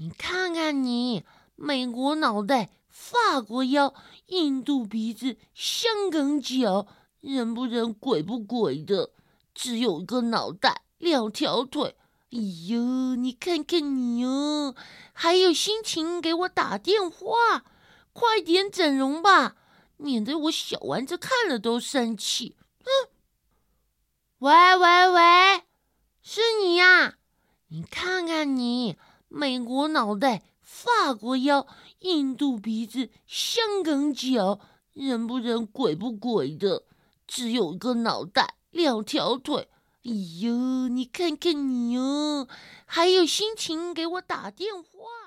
你看看你，美国脑袋，法国腰，印度鼻子，香港脚，人不人鬼不鬼的，只有一个脑袋，2条腿。哎呦，你看看你哦，还有心情给我打电话？快点整容吧，免得我小丸子看了都生气。喂喂喂，是你呀？你看看你，美国脑袋，法国腰，印度鼻子，香港脚，人不人鬼不鬼的，只有一个脑袋，2条腿。哎呦，你看看你哦，还有心情给我打电话？